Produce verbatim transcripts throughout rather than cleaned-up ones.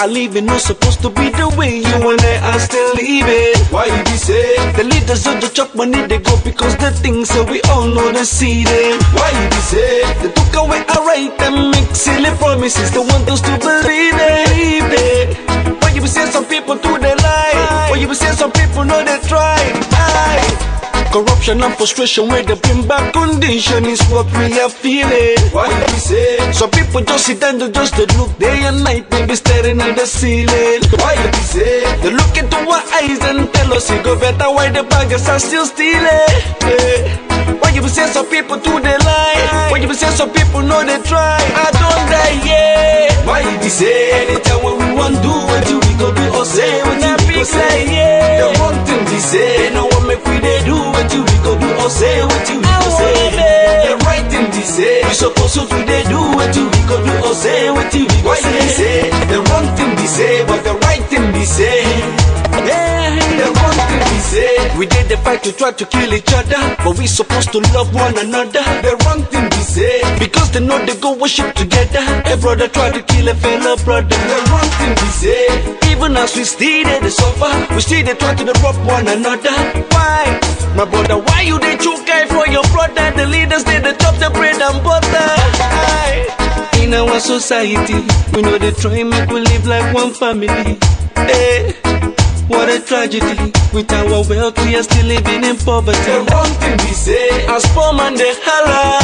are living not supposed to be the way you and I are still living. Why you be say the leaders of the chop money they go because the things that we all know they see them. Why you be say they took away our right and make silly promises they want us to believe it. Why you be say some people do they lie? Why you be say some people know they try? Aye. Corruption and frustration where they bring back condition is what we are feeling. Why you say some people just sit down and just they look day and night, maybe staring at the ceiling. Why you say they look into our eyes and tell us it go better why the baggers are still stealing. Yeah. Why you say some people do they lie? Why you say some people know they try? I don't die, yeah. Why you say anytime when we want do what you we go do or say what you we go say, yeah. The one thing we say, no one make we they do what you we go do or say what you we go say. The right thing we say, we supposed to they do what you we go do or say what you we go say. The wrong thing we say, but the right thing we say. Yeah, the wrong thing we say. We did the fight to try to kill each other, but we supposed to love one another. The wrong thing we say, because they know they go worship together. A brother try to kill a fellow brother. The wrong thing we say, even as we still they suffer, we still they try to rob one another. Why, my brother? Why you they choke guy for your brother? The leaders they they chop the bread and butter. Aye. In our society, we know they try make we live like one family. Hey. What a tragedy, with our wealth we are still living in poverty. The wrong thing we say, as poor man they holla,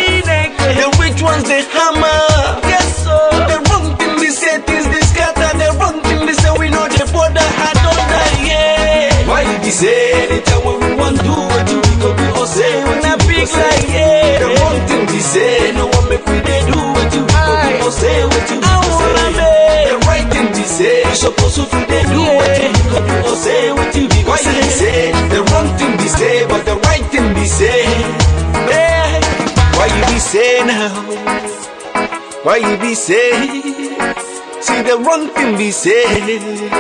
the rich ones they hammer. Yes sir. The wrong thing we say, things they scatter. The wrong thing we say, we know the border I don't die, yeah. Why you be say, anytime when we want do what you we go do or say what you we go say, yeah. The wrong thing we say, no one make we they do what you we go do or say what you we go say. The right thing we say, you supposed to they do what you or say what you be going to say. The wrong thing we say, but the right thing we say. Hey, why you be say now? Why you be say? See the wrong thing we say,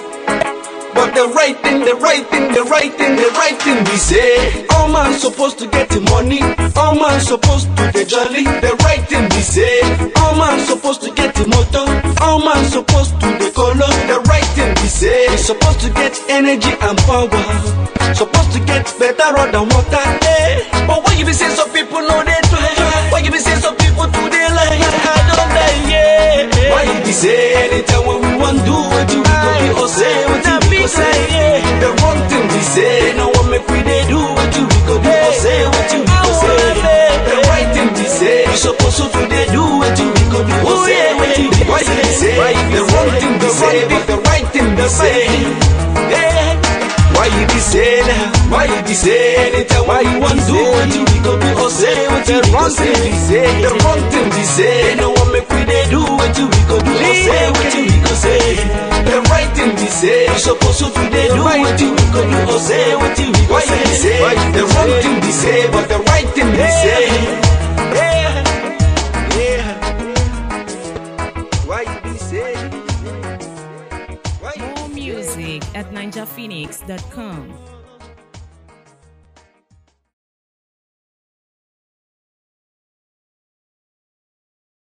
but the right thing, the right thing, the right thing, the right thing we say. All man supposed to get the money. All man supposed to get jolly. The right thing we say. All man supposed to get the motor. All man supposed to the color. The right thing we say. We supposed to get energy and power. Supposed to get better road than water. Hey. But why you be say some people know they try? Why you be say some people do they lie? I don't die, yeah. Why you be say anytime when we want do what you we go be or say what you we go say, yeah. The wrong thing we say, no one make we they do what you we go do or say what you we go say. The right thing we say, we supposed to they do what you we go do or say what you we go say. The wrong thing we say, but the right thing we say. Yeah. Why you be say now? Why you be say anytime? Why you want do what you we go do or say what you we go say? The wrong thing we say, no one make we they do what you we go do or say what you we go say. The right thing we say, you supposed to they do what you we go do or say what you we go say. The wrong thing we say, but the right thing we say. Yeah, yeah. Why you be say? More music at ninja phoenix dot com.